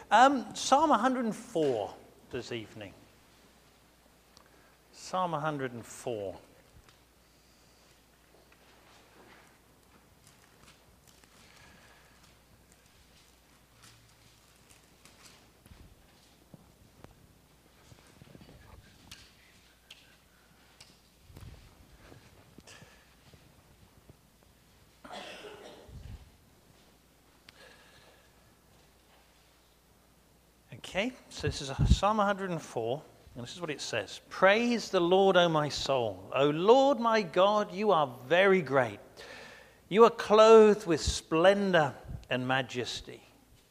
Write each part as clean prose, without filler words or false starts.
Psalm 104 this evening. Psalm 104. Okay, so this is Psalm 104, and this is what it says. Praise the Lord, O my soul. O Lord my God, you are very great. You are clothed with splendor and majesty.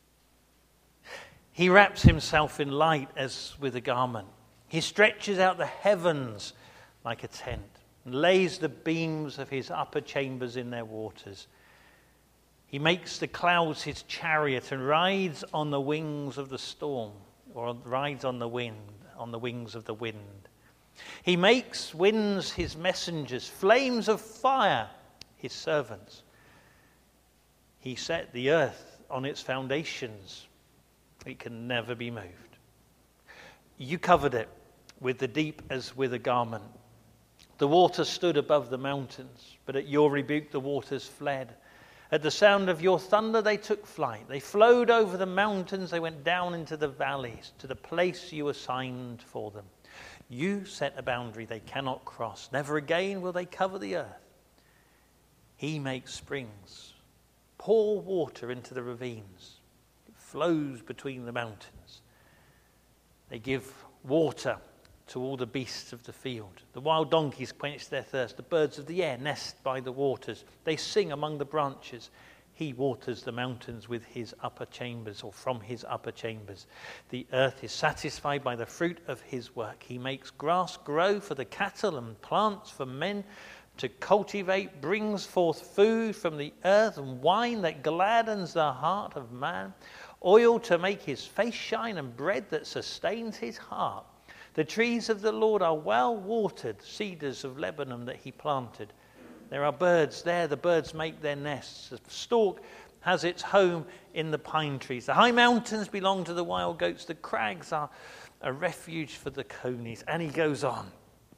He wraps himself in light as with a garment. He stretches out the heavens like a tent and lays the beams of his upper chambers in their waters. He makes the clouds his chariot and rides on the wings of the storm, or rides on the wind, on the wings of the wind. He makes winds his messengers, flames of fire his servants. He set the earth on its foundations. It can never be moved. You covered it with the deep as with a garment. The water stood above the mountains, but at your rebuke the waters fled. At the sound of your thunder, they took flight. They flowed over the mountains. They went down into the valleys, to the place you assigned for them. You set a boundary they cannot cross. Never again will they cover the earth. He makes springs, pour water into the ravines. It flows between the mountains. They give water to all the beasts of the field. The wild donkeys quench their thirst. The birds of the air nest by the waters. They sing among the branches. He waters the mountains with his upper chambers, or from his upper chambers. The earth is satisfied by the fruit of his work. He makes grass grow for the cattle and plants for men to cultivate, brings forth food from the earth and wine that gladdens the heart of man, oil to make his face shine and bread that sustains his heart. The trees of the Lord are well watered, cedars of Lebanon that he planted. There are birds there, the birds make their nests. The stork has its home in the pine trees. The high mountains belong to the wild goats. The crags are a refuge for the conies. And he goes on,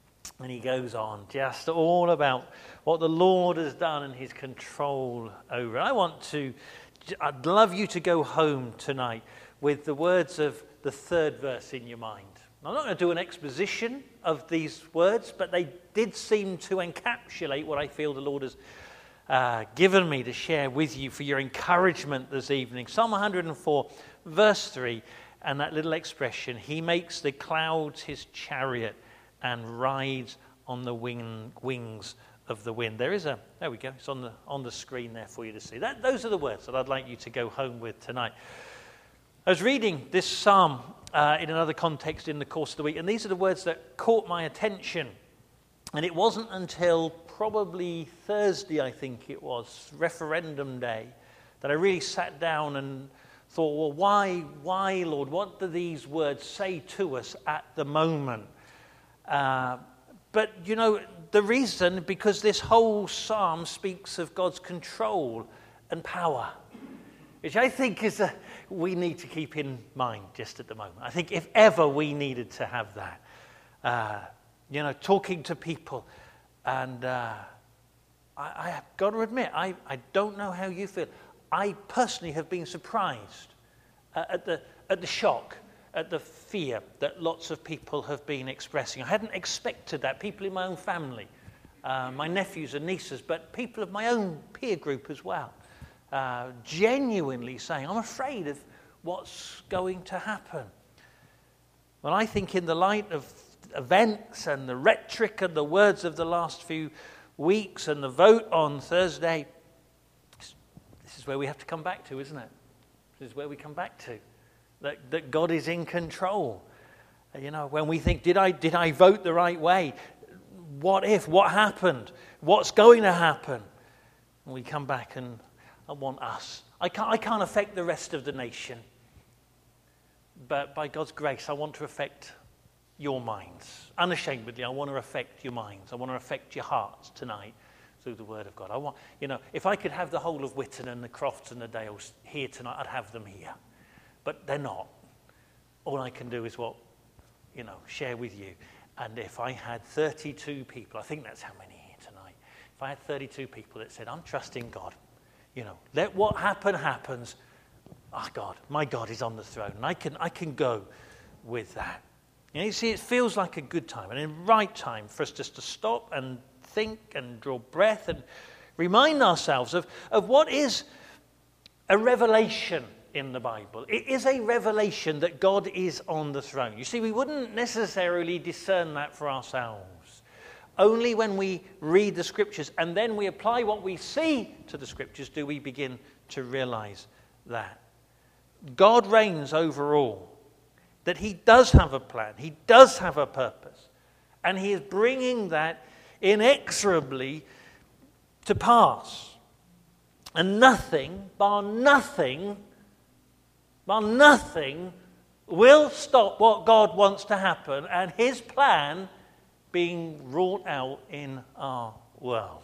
just all about what the Lord has done and his control over it. I'd love you to go home tonight with the words of the third verse in your mind. I'm not going to do an exposition of these words, but they did seem to encapsulate what I feel the Lord has given me to share with you for your encouragement this evening. Psalm 104, verse 3, and that little expression, he makes the clouds his chariot and rides on the wings of the wind. There we go, it's on the screen there for you to see. Those are the words that I'd like you to go home with tonight. I was reading this psalm in another context in the course of the week, and these are the words that caught my attention. And it wasn't until probably Thursday, I think it was, referendum day, that I really sat down and thought, well, why, Lord? What do these words say to us at the moment? But, you know, the reason, because this whole psalm speaks of God's control and power, which I think we need to keep in mind just at the moment. I think if ever we needed to have that, talking to people, and I've got to admit, I don't know how you feel. I personally have been surprised at the shock, at the fear that lots of people have been expressing. I hadn't expected that. People in my own family, my nephews and nieces, but people of my own peer group as well. Genuinely saying, I'm afraid of what's going to happen. Well, I think in the light of events and the rhetoric and the words of the last few weeks and the vote on Thursday, this is where we have to come back to, isn't it? This is where we come back to, that God is in control. You know, when we think, did I vote the right way? What if? What happened? What's going to happen? And we come back and I want us. I can't affect the rest of the nation. But by God's grace, I want to affect your minds. Unashamedly, I want to affect your minds. I want to affect your hearts tonight through the Word of God. If I could have the whole of Witton and the Crofts and the Dales here tonight, I'd have them here. but they're not. All I can do is share with you. And if I had 32 people, I think that's how many here tonight. If I had 32 people that said, I'm trusting God, let what happens. God, my God is on the throne, and I can go with that. You see, it feels like a good time, and a right time for us just to stop and think and draw breath and remind ourselves of what is a revelation in the Bible. It is a revelation that God is on the throne. You see, we wouldn't necessarily discern that for ourselves. Only when we read the Scriptures and then we apply what we see to the Scriptures do we begin to realize that. God reigns over all, that he does have a plan, he does have a purpose, and he is bringing that inexorably to pass. And nothing, bar nothing, will stop what God wants to happen and his plan being wrought out in our world.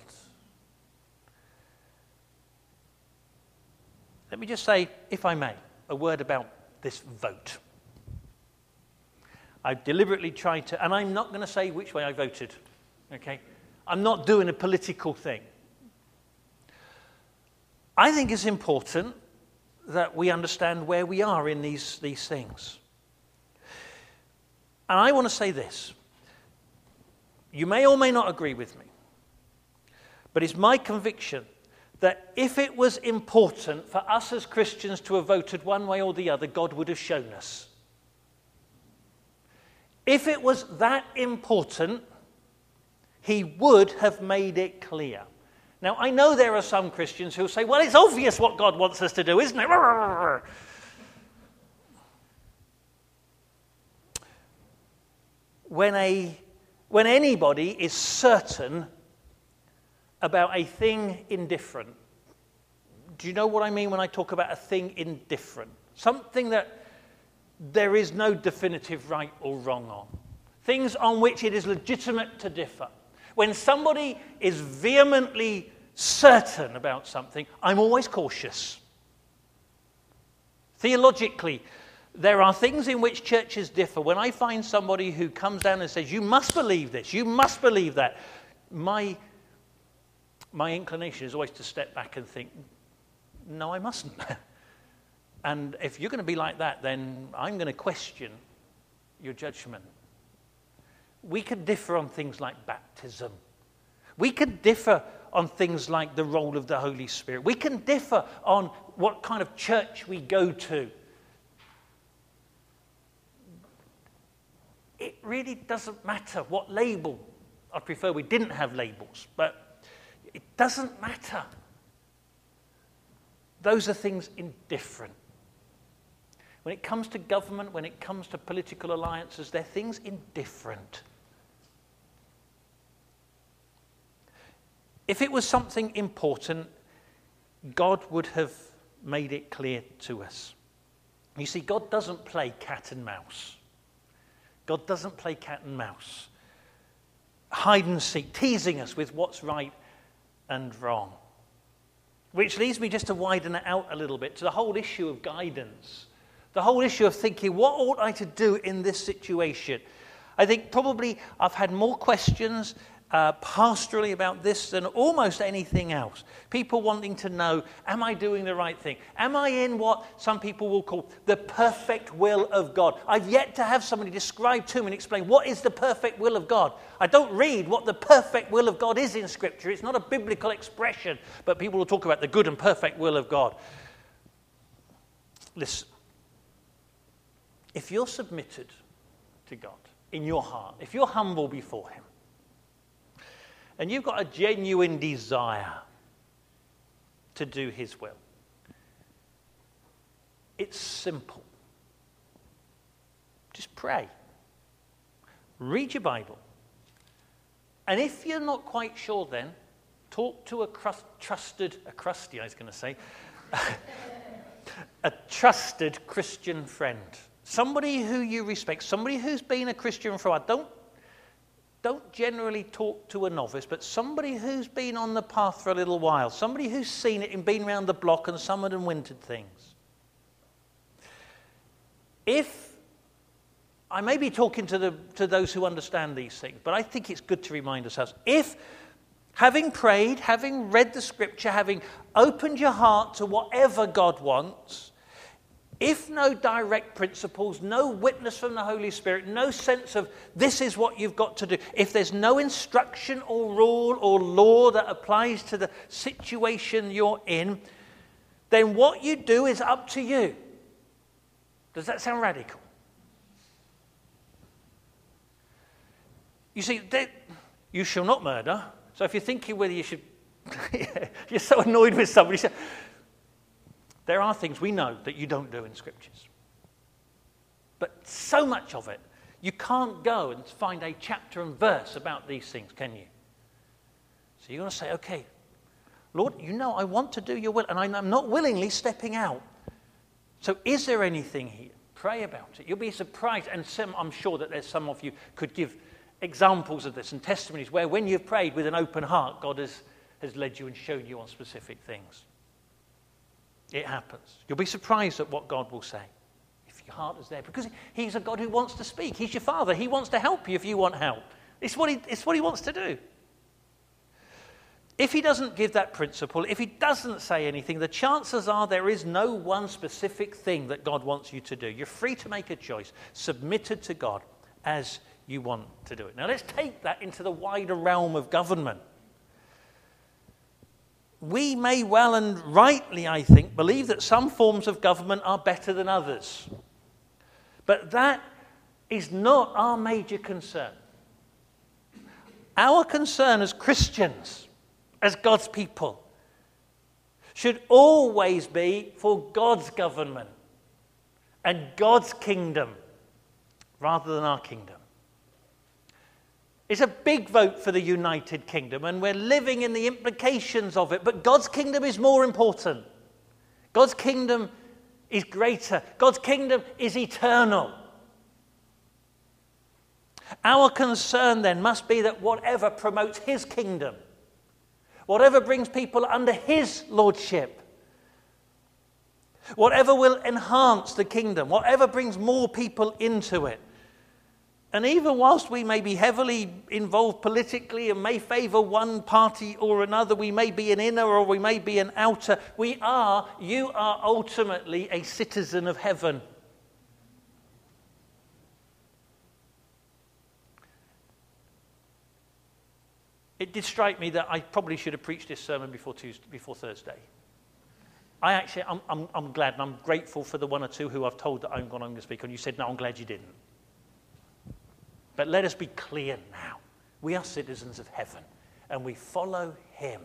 Let me just say, if I may, a word about this vote. I've deliberately tried to, and I'm not going to say which way I voted, okay? I'm not doing a political thing. I think it's important that we understand where we are in these things. And I want to say this. You may or may not agree with me, but it's my conviction that if it was important for us as Christians to have voted one way or the other, God would have shown us. If it was that important, he would have made it clear. Now, I know there are some Christians who say, well, it's obvious what God wants us to do, isn't it? When anybody is certain about a thing indifferent, do you know what I mean when I talk about a thing indifferent? Something that there is no definitive right or wrong on. Things on which it is legitimate to differ. When somebody is vehemently certain about something, I'm always cautious. Theologically, there are things in which churches differ. When I find somebody who comes down and says, you must believe this, you must believe that, my inclination is always to step back and think, no, I mustn't. And if you're going to be like that, then I'm going to question your judgment. We could differ on things like baptism. We could differ on things like the role of the Holy Spirit. We can differ on what kind of church we go to. It really doesn't matter what label. I'd prefer we didn't have labels, but it doesn't matter. Those are things indifferent. When it comes to government, when it comes to political alliances, they're things indifferent. If it was something important, God would have made it clear to us. You see, God doesn't play cat and mouse. God doesn't play cat and mouse. Hide and seek, teasing us with what's right and wrong. Which leads me just to widen it out a little bit to the whole issue of guidance. The whole issue of thinking, what ought I to do in this situation? I think probably I've had more questions pastorally about this than almost anything else. People wanting to know, am I doing the right thing? Am I in what some people will call the perfect will of God? I've yet to have somebody describe to me and explain what is the perfect will of God. I don't read what the perfect will of God is in Scripture. It's not a biblical expression, but people will talk about the good and perfect will of God. Listen, if you're submitted to God in your heart, if you're humble before him, and you've got a genuine desire to do his will, it's simple. Just pray. Read your Bible. And if you're not quite sure then, talk to a trusted Christian friend. Somebody who you respect, somebody who's been a Christian for a while. Don't generally talk to a novice, but somebody who's been on the path for a little while, somebody who's seen it and been around the block and summered and wintered things. if I may be talking to those who understand these things, but I think it's good to remind ourselves, if having prayed, having read the scripture, having opened your heart to whatever God wants, if no direct principles, no witness from the Holy Spirit, no sense of this is what you've got to do, if there's no instruction or rule or law that applies to the situation you're in, then what you do is up to you. Does that sound radical? You see, you shall not murder. So if you're thinking whether you should, you're so annoyed with somebody, there are things we know that you don't do in scriptures. But so much of it, you can't go and find a chapter and verse about these things, can you? So you're going to say, okay, Lord, you know I want to do your will, and I'm not willingly stepping out. So is there anything here? Pray about it. You'll be surprised, and I'm sure that there's some of you could give examples of this and testimonies where when you've prayed with an open heart, God has led you and shown you on specific things. It happens. You'll be surprised at what God will say if your heart is there, because he's a God who wants to speak. He's your Father. He wants to help you if you want help. It's what he wants to do. If he doesn't give that principle, if he doesn't say anything, the chances are there is no one specific thing that God wants you to do. You're free to make a choice, submitted to God as you want to do it. Now let's take that into the wider realm of government. We may well and rightly, I think, believe that some forms of government are better than others. But that is not our major concern. Our concern as Christians, as God's people, should always be for God's government and God's kingdom rather than our kingdom. It's a big vote for the United Kingdom, and we're living in the implications of it, but God's kingdom is more important. God's kingdom is greater. God's kingdom is eternal. Our concern then must be that whatever promotes his kingdom, whatever brings people under his lordship, whatever will enhance the kingdom, whatever brings more people into it. And even whilst we may be heavily involved politically and may favour one party or another, we may be an inner or we may be an outer, you are ultimately a citizen of heaven. It did strike me that I probably should have preached this sermon before Thursday. I'm glad and I'm grateful for the one or two who I've told that I'm going to speak on. You said, no, I'm glad you didn't. But let us be clear now. We are citizens of heaven, and we follow him.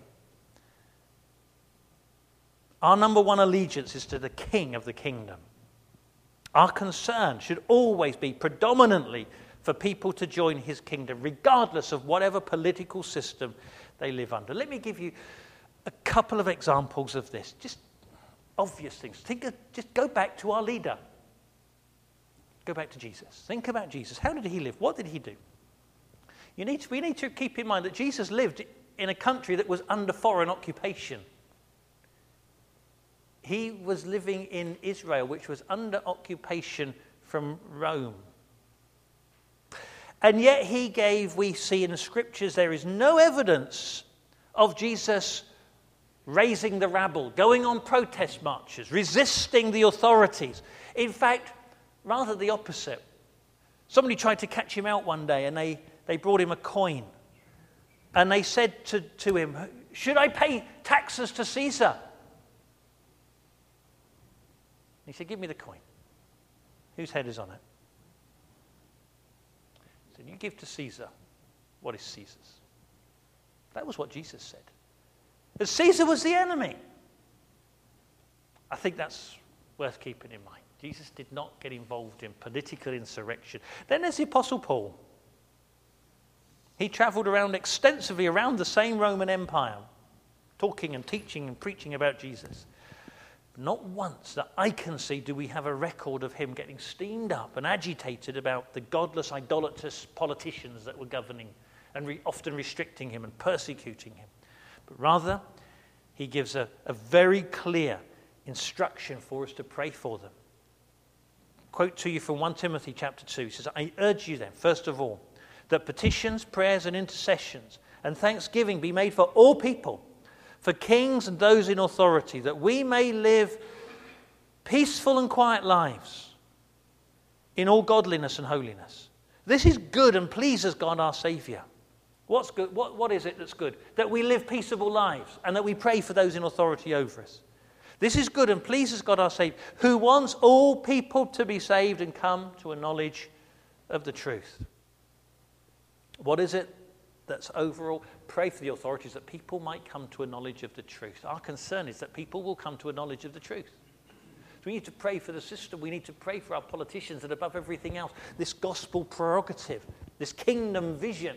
Our number one allegiance is to the King of the kingdom. Our concern should always be predominantly for people to join his kingdom, regardless of whatever political system they live under. Let me give you a couple of examples of this, just obvious things. Just go back to our leader. Go back to Jesus. Think about Jesus. How did he live? What did he do? We need to keep in mind that Jesus lived in a country that was under foreign occupation. He was living in Israel, which was under occupation from Rome. And yet we see in the scriptures, there is no evidence of Jesus raising the rabble, going on protest marches, resisting the authorities. In fact, rather the opposite. Somebody tried to catch him out one day, and they brought him a coin. And they said to him, should I pay taxes to Caesar? He said, give me the coin. Whose head is on it? He said, you give to Caesar what is Caesar's. That was what Jesus said. That Caesar was the enemy. I think that's worth keeping in mind. Jesus did not get involved in political insurrection. Then there's the Apostle Paul. He travelled around extensively around the same Roman Empire, talking and teaching and preaching about Jesus. Not once that I can see do we have a record of him getting steamed up and agitated about the godless, idolatrous politicians that were governing and often restricting him and persecuting him. But rather, he gives a very clear instruction for us to pray for them. quote to you from 1 Timothy chapter 2. It says, I urge you then, first of all, that petitions, prayers and intercessions and thanksgiving be made for all people, for kings and those in authority, that we may live peaceful and quiet lives in all godliness and holiness. This is good and pleases God our Saviour. What's good? What is it that's good? That we live peaceable lives and that we pray for those in authority over us. This is good and pleases God our Saviour, who wants all people to be saved and come to a knowledge of the truth. What is it that's overall? Pray for the authorities that people might come to a knowledge of the truth. Our concern is that people will come to a knowledge of the truth. So we need to pray for the system. We need to pray for our politicians, and above everything else, this gospel prerogative, this kingdom vision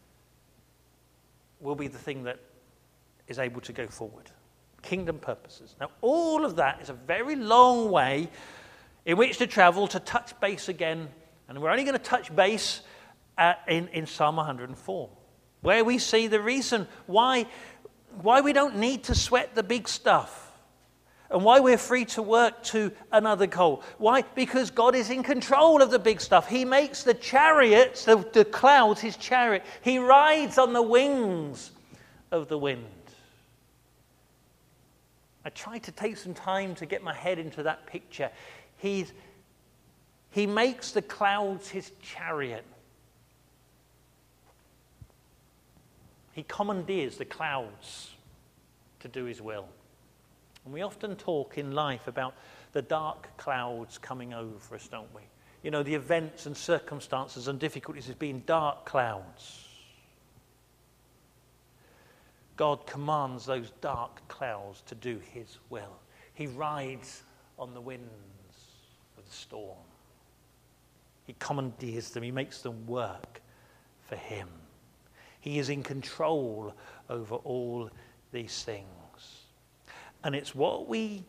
will be the thing that is able to go forward. Kingdom purposes. Now, all of that is a very long way in which to travel to touch base again. And we're only going to touch base in Psalm 104, where we see the reason why we don't need to sweat the big stuff. And why we're free to work to another goal. Why? Because God is in control of the big stuff. He makes the chariots, the clouds, his chariot. He rides on the wings of the wind. I tried to take some time to get my head into that picture. He makes the clouds his chariot. He commandeers the clouds to do his will. And we often talk in life about the dark clouds coming over us, don't we? You know, the events and circumstances and difficulties as being dark clouds. God commands those dark clouds to do his will. He rides on the winds of the storm. He commandeers them. He makes them work for him. He is in control over all these things. And it's what we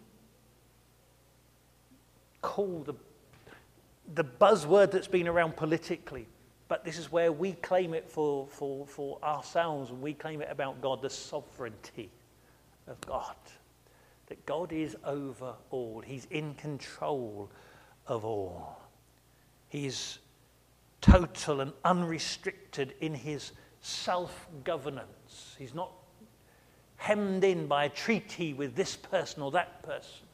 call the buzzword that's been around politically. But this is where we claim it for ourselves, and we claim it about God, the sovereignty of God. That God is over all. He's in control of all. He's total and unrestricted in his self-governance. He's not hemmed in by a treaty with this person or that person.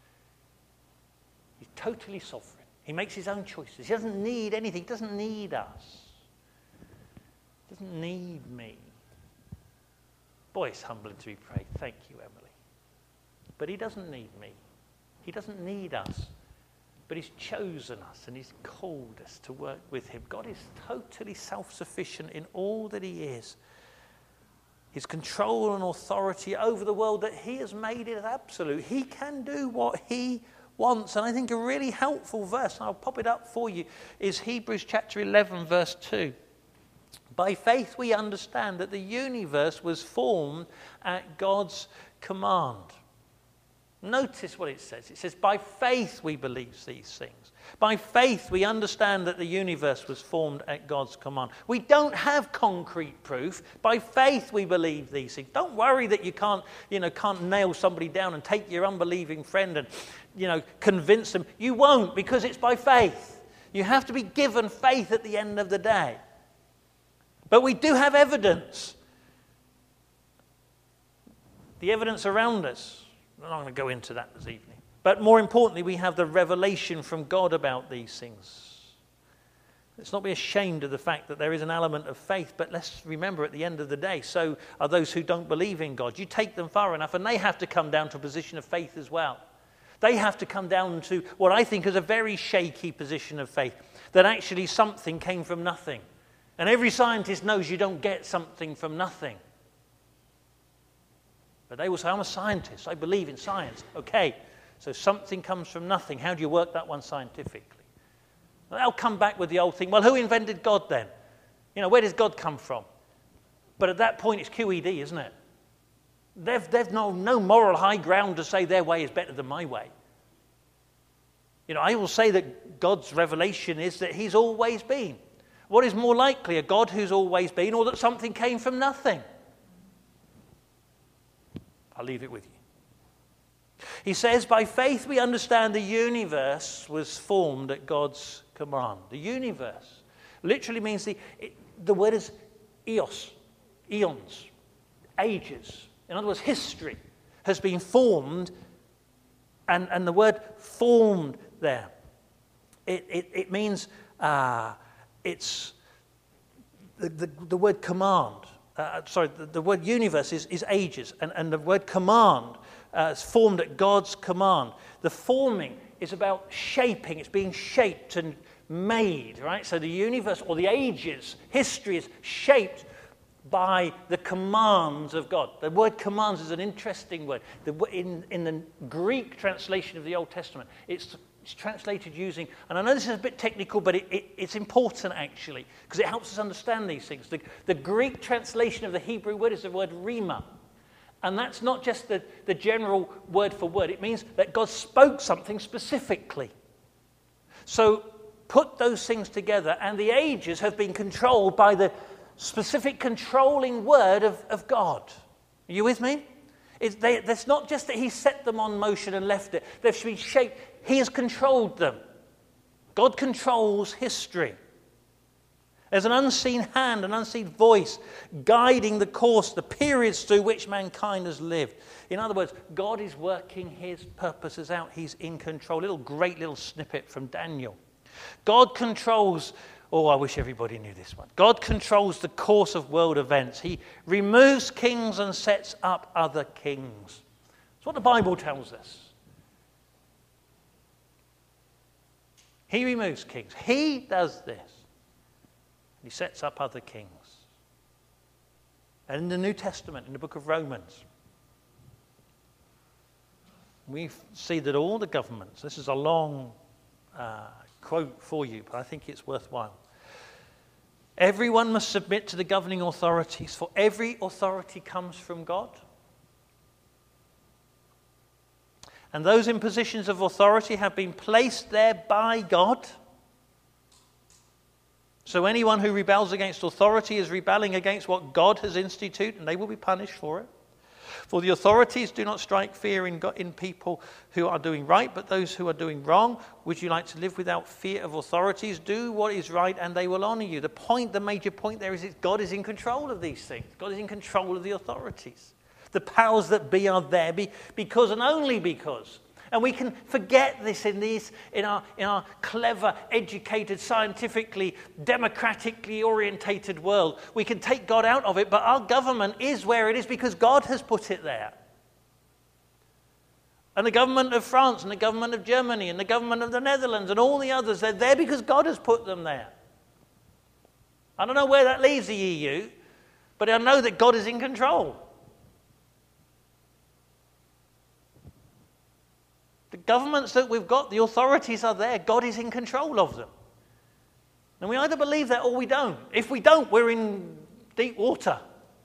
He's totally sovereign. He makes his own choices. He doesn't need anything. He doesn't need us. He doesn't need me. Boy, it's humbling to be prayed. Thank you, Emily. But he doesn't need me. He doesn't need us. But he's chosen us and he's called us to work with him. God is totally self-sufficient in all that he is. His control and authority over the world that he has made is absolute. He can do what he wants. And I think a really helpful verse, and I'll pop it up for you, is Hebrews chapter 11, verse 2. By faith we understand that the universe was formed at God's command. Notice what it says. It says, by faith we believe these things. By faith we understand that the universe was formed at God's command. We don't have concrete proof. By faith we believe these things. Don't worry that you can't nail somebody down and take your unbelieving friend and, convince them. You won't, because it's by faith. You have to be given faith at the end of the day. But we do have evidence. The evidence around us. I'm not going to go into that this evening. But more importantly, we have the revelation from God about these things. Let's not be ashamed of the fact that there is an element of faith, but let's remember at the end of the day, so are those who don't believe in God. You take them far enough and they have to come down to a position of faith as well. They have to come down to what I think is a very shaky position of faith, that actually something came from nothing. And every scientist knows you don't get something from nothing. But they will say, I'm a scientist. I believe in science. Okay, so something comes from nothing. How do you work that one scientifically? Well, they'll come back with the old thing. Well, who invented God then? Where does God come from? But at that point, it's QED, isn't it? They've no moral high ground to say their way is better than my way. I will say that God's revelation is that he's always been. What is more likely, a God who's always been, or that something came from nothing? I'll leave it with you. He says, by faith we understand the universe was formed at God's command. The universe literally means the word is eos, eons, ages. In other words, history has been formed, and the word formed there, it means it's the word command. The word universe is ages, and the word command is formed at God's command. The forming is about shaping. It's being shaped and made, right? So the universe or the ages, history is shaped by the commands of God. The word commands is an interesting word. In the Greek translation of the Old Testament, it's translated using, and I know this is a bit technical, but it's important actually, because it helps us understand these things. The Greek translation of the Hebrew word is the word rhema. And that's not just the general word for word. It means that God spoke something specifically. So put those things together, and the ages have been controlled by the specific controlling word of God. Are you with me? It's not just that he set them on motion and left it. They've been shaped. He has controlled them. God controls history. There's an unseen hand, an unseen voice guiding the course, the periods through which mankind has lived. In other words, God is working his purposes out. He's in control. Great little snippet from Daniel. God controls, I wish everybody knew this one. God controls the course of world events. He removes kings and sets up other kings. That's what the Bible tells us. He removes kings. He does this. He sets up other kings. And in the New Testament, in the book of Romans, we see that all the governments, this is a long quote for you, but I think it's worthwhile. Everyone must submit to the governing authorities, for every authority comes from God. And those in positions of authority have been placed there by God. So anyone who rebels against authority is rebelling against what God has instituted, and they will be punished for it. For the authorities do not strike fear in people who are doing right, but those who are doing wrong. Would you like to live without fear of authorities? Do what is right, and they will honor you. The major point there is that God is in control of these things. God is in control of the authorities. The powers that be are there because and only because. And we can forget this in our clever, educated, scientifically, democratically orientated world. We can take God out of it, but our government is where it is because God has put it there. And the government of France and the government of Germany and the government of the Netherlands and all the others, they're there because God has put them there. I don't know where that leaves the EU, but I know that God is in control. The governments that we've got, the authorities are there. God is in control of them. And we either believe that or we don't. If we don't, we're in deep water.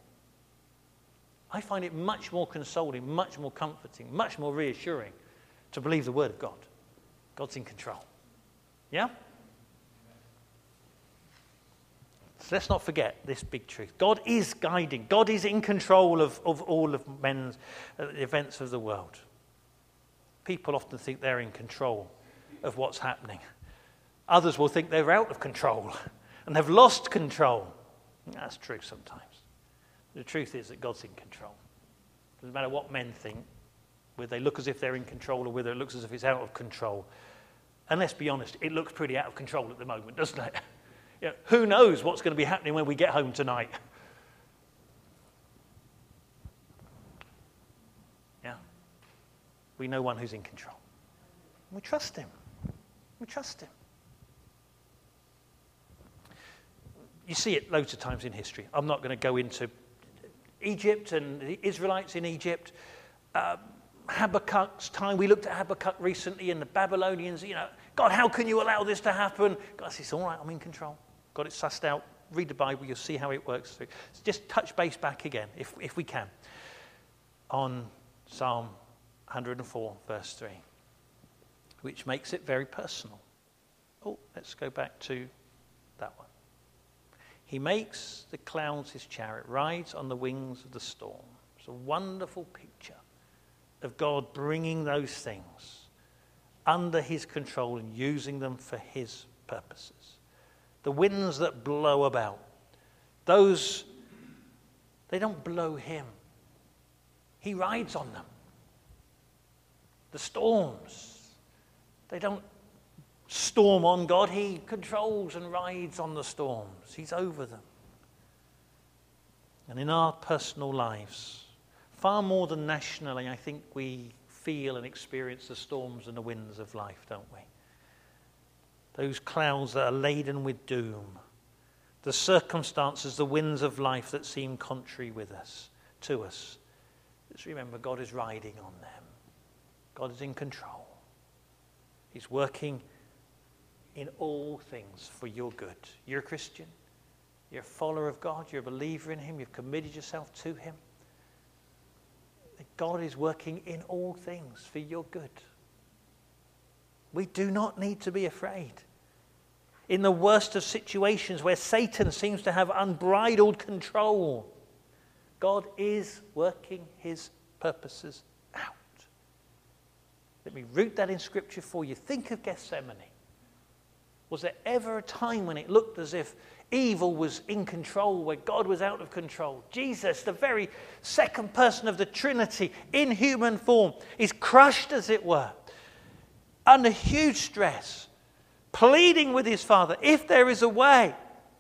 I find it much more consoling, much more comforting, much more reassuring to believe the word of God. God's in control. Yeah? So let's not forget this big truth. God is guiding. God is in control of all of men's events of the world. People often think they're in control of what's happening. Others will think they're out of control and have lost control. That's true sometimes. The truth is that God's in control. It doesn't matter what men think, whether they look as if they're in control or whether it looks as if it's out of control. And let's be honest, it looks pretty out of control at the moment, doesn't it? Who knows what's going to be happening when we get home tonight? We know one who's in control. We trust him. We trust him. You see it loads of times in history. I'm not going to go into Egypt and the Israelites in Egypt. Habakkuk's time. We looked at Habakkuk recently and the Babylonians. God, how can you allow this to happen? God says, all right, I'm in control. Got it sussed out. Read the Bible. You'll see how it works through. So just touch base back again, if we can, on Psalm 104, verse 3, which makes it very personal. Let's go back to that one. He makes the clouds his chariot, rides on the wings of the storm. It's a wonderful picture of God bringing those things under his control and using them for his purposes. The winds that blow about, those, they don't blow him. He rides on them. The storms, they don't storm on God. He controls and rides on the storms. He's over them. And in our personal lives, far more than nationally, I think we feel and experience the storms and the winds of life, don't we? Those clouds that are laden with doom, the circumstances, the winds of life that seem contrary to us. Just remember, God is riding on them. God is in control. He's working in all things for your good. You're a Christian. You're a follower of God. You're a believer in him. You've committed yourself to him. God is working in all things for your good. We do not need to be afraid. In the worst of situations where Satan seems to have unbridled control, God is working his purposes out. Let me root that in Scripture for you. Think of Gethsemane. Was there ever a time when it looked as if evil was in control, where God was out of control? Jesus, the very second person of the Trinity, in human form, is crushed, as it were, under huge stress, pleading with his Father, if there is a way.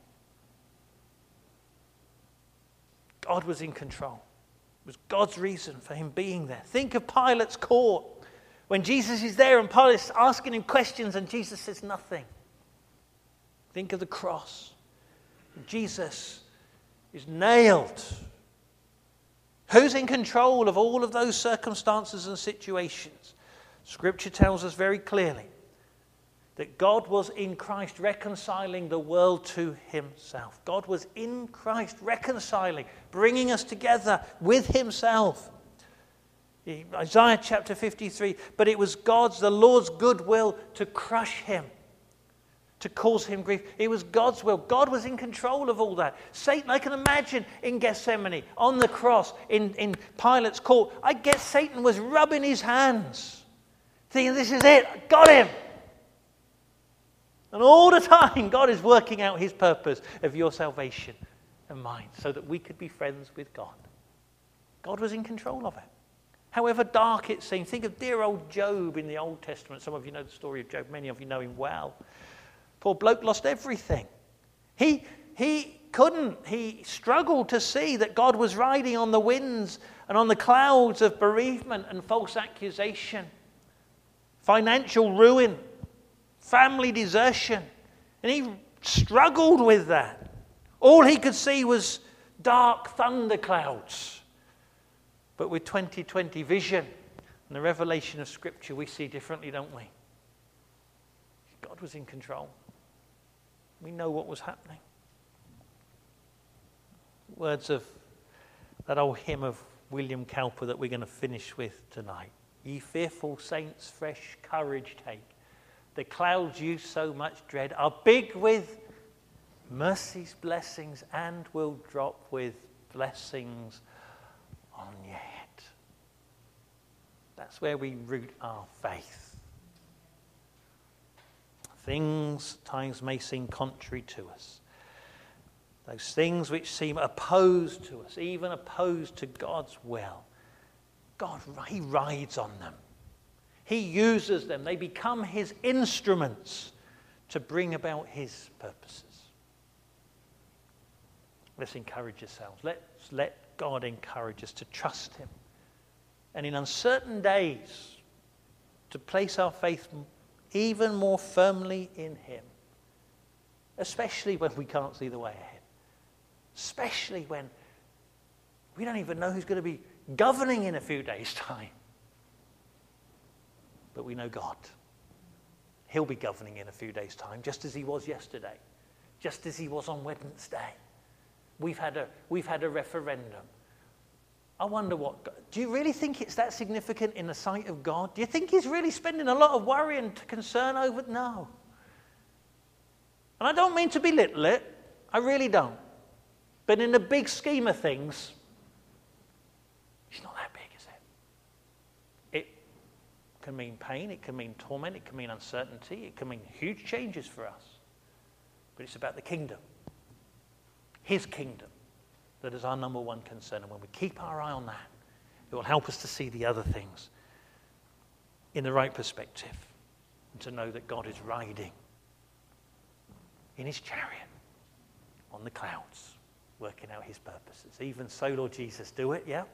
God was in control. It was God's reason for him being there. Think of Pilate's court, when Jesus is there and Pilate's asking him questions and Jesus says nothing. Think of the cross. Jesus is nailed. Who's in control of all of those circumstances and situations? Scripture tells us very clearly that God was in Christ reconciling the world to himself. God was in Christ reconciling, bringing us together with himself. Isaiah chapter 53, but it was the Lord's good will to crush him, to cause him grief. It was God's will. God was in control of all that. Satan, I can imagine in Gethsemane, on the cross, in Pilate's court, I guess Satan was rubbing his hands, thinking, this is it, I got him. And all the time, God is working out his purpose of your salvation and mine, so that we could be friends with God. God was in control of it. However dark it seemed. Think of dear old Job in the Old Testament. Some of you know the story of Job. Many of you know him well. Poor bloke lost everything. He struggled to see that God was riding on the winds and on the clouds of bereavement and false accusation, financial ruin, family desertion. And he struggled with that. All he could see was dark thunderclouds. But with 20/20 vision and the revelation of Scripture, we see differently, don't we? God was in control. We know what was happening. Words of that old hymn of William Cowper that we're going to finish with tonight. Ye fearful saints, fresh courage take. The clouds you so much dread are big with mercy's blessings and will drop with blessings on your head. That's where we root our faith. Things at times may seem contrary to us. Those things which seem opposed to us, even opposed to God's will. God, he rides on them. He uses them. They become his instruments to bring about his purposes. Let's encourage ourselves. Let's let God encourage us to trust him. And in uncertain days, to place our faith even more firmly in him. Especially when we can't see the way ahead. Especially when we don't even know who's going to be governing in a few days' time. But we know God. He'll be governing in a few days' time, just as he was yesterday. Just as he was on Wednesday. We've had a referendum. I wonder do you really think it's that significant in the sight of God? Do you think he's really spending a lot of worry and concern over it? No. And I don't mean to belittle it. I really don't. But in the big scheme of things, it's not that big, is it? can mean pain, it can mean torment, it can mean uncertainty, it can mean huge changes for us. But it's about the kingdom. His kingdom. That is our number one concern. And when we keep our eye on that, it will help us to see the other things in the right perspective. And to know that God is riding in his chariot on the clouds, working out his purposes. Even so, Lord Jesus, do it, yeah?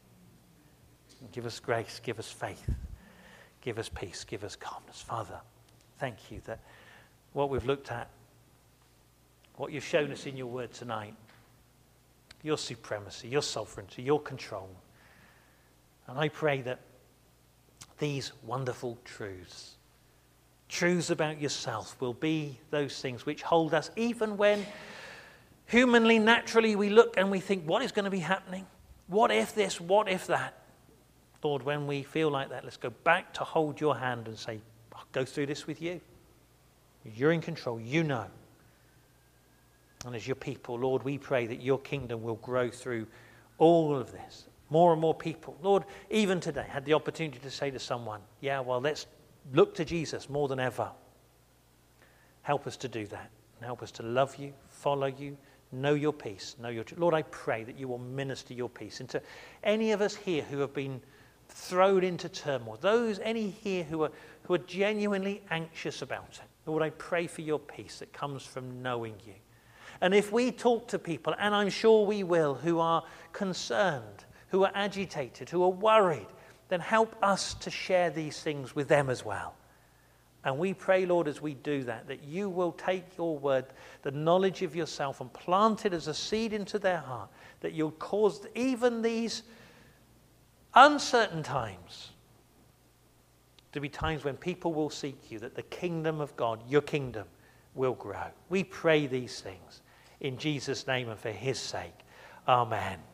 And give us grace, give us faith, give us peace, give us calmness. Father, thank you that what we've looked at, what you've shown us in your word tonight, your supremacy, your sovereignty, your control. And I pray that these wonderful truths about yourself will be those things which hold us even when humanly, naturally we look and we think, what is going to be happening? What if this? What if that? Lord, when we feel like that, let's go back to hold your hand and say, I'll go through this with you. You're in control. You know. And as your people, Lord, we pray that your kingdom will grow through all of this. More and more people. Lord, even today, I had the opportunity to say to someone, yeah, well, let's look to Jesus more than ever. Help us to do that. And help us to love you, follow you, know your peace, know your truth. Lord, I pray that you will minister your peace into any of us here who have been thrown into turmoil. Any here who are genuinely anxious about it. Lord, I pray for your peace that comes from knowing you. And if we talk to people, and I'm sure we will, who are concerned, who are agitated, who are worried, then help us to share these things with them as well. And we pray, Lord, as we do that, that you will take your word, the knowledge of yourself, and plant it as a seed into their heart, that you'll cause even these uncertain times to be times when people will seek you, that the kingdom of God, your kingdom, will grow. We pray these things in Jesus' name and for his sake. Amen.